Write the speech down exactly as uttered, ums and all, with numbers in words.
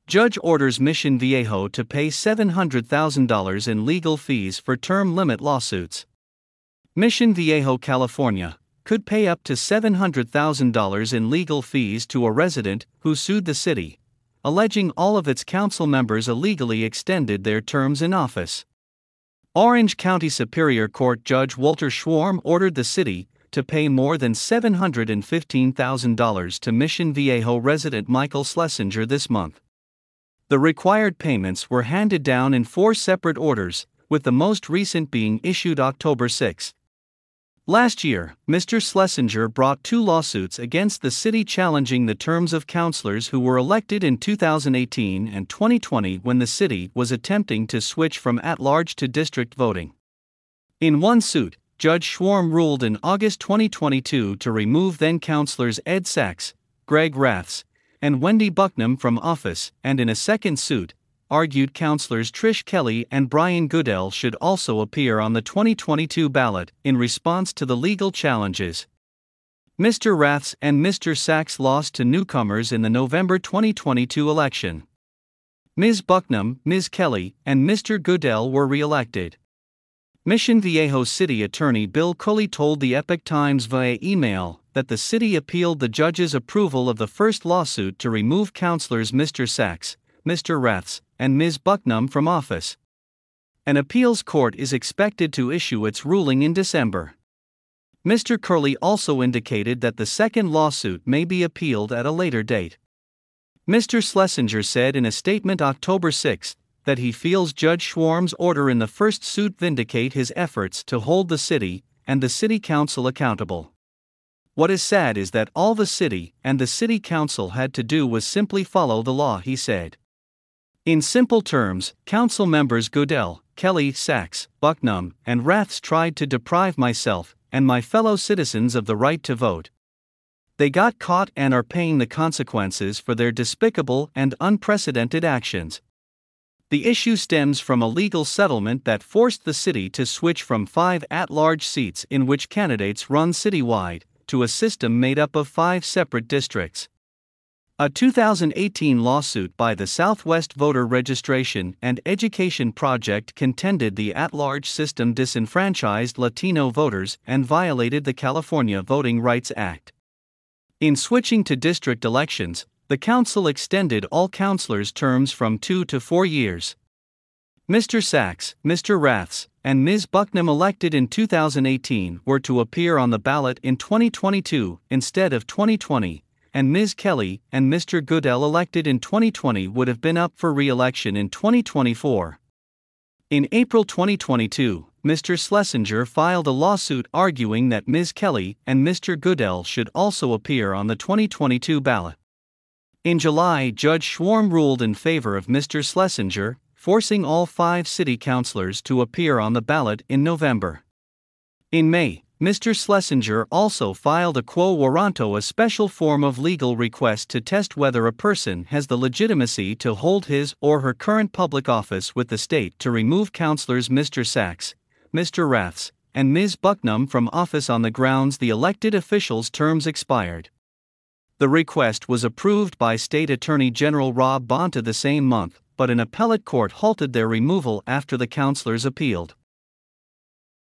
Judge orders Mission Viejo to pay seven hundred thousand dollars in legal fees for term limit lawsuits. Mission Viejo, California, could pay up to seven hundred thousand dollars in legal fees to a resident who sued the city, alleging all of its council members illegally extended their terms in office. Orange County Superior Court Judge Walter Schwarm ordered the city to pay more than seven hundred fifteen thousand dollars to Mission Viejo resident Michael Schlesinger this month. The required payments were handed down in four separate orders, with the most recent being issued October sixth. Last year, Mister Schlesinger brought two lawsuits against the city challenging the terms of councilors who were elected in two thousand eighteen and twenty twenty when the city was attempting to switch from at-large to district voting. In one suit, Judge Schwarm ruled in August twenty twenty-two to remove then-councilors Ed Sachs, Greg Raths, and Wendy Bucknam from office, and in a second suit, argued councilors Trish Kelly and Brian Goodell should also appear on the twenty twenty-two ballot in response to the legal challenges. Mister Raths and Mister Sachs lost to newcomers in the November twenty twenty-two election. Miz Bucknam, Miz Kelly, and Mister Goodell were re-elected. Mission Viejo City Attorney Bill Culley told the Epoch Times via email that the city appealed the judge's approval of the first lawsuit to remove councilors Mister Sachs, Mister Raths, and Miz Bucknam from office. An appeals court is expected to issue its ruling in December. Mister Curley also indicated that the second lawsuit may be appealed at a later date. Mister Schlesinger said in a statement October sixth that he feels Judge Schwarm's order in the first suit vindicate his efforts to hold the city and the city council accountable. What is sad is that all the city and the city council had to do was simply follow the law, he said. In simple terms, council members Goodell, Kelly, Sachs, Bucknam, and Raths tried to deprive myself and my fellow citizens of the right to vote. They got caught and are paying the consequences for their despicable and unprecedented actions. The issue stems from a legal settlement that forced the city to switch from five at-large seats in which candidates run citywide to a system made up of five separate districts. A two thousand eighteen lawsuit by the Southwest Voter Registration and Education Project contended the at-large system disenfranchised Latino voters and violated the California Voting Rights Act. In switching to district elections, the council extended all councilors' terms from two to four years. Mister Sachs, Mister Raths, and Miz Bucknam elected in two thousand eighteen were to appear on the ballot in twenty twenty-two instead of twenty twenty, and Miz Kelly and Mister Goodell elected in twenty twenty would have been up for re-election in twenty twenty-four. In April twenty twenty-two, Mister Schlesinger filed a lawsuit arguing that Miz Kelly and Mister Goodell should also appear on the twenty twenty-two ballot. In July, Judge Schwarm ruled in favor of Mister Schlesinger, forcing all five city councilors to appear on the ballot in November. In May, Mister Schlesinger also filed a quo warranto, a special form of legal request to test whether a person has the legitimacy to hold his or her current public office with the state to remove councilors Mister Sachs, Mister Raths, and Miz Bucknam from office on the grounds the elected officials' terms expired. The request was approved by State Attorney General Rob Bonta the same month, but an appellate court halted their removal after the councilors appealed.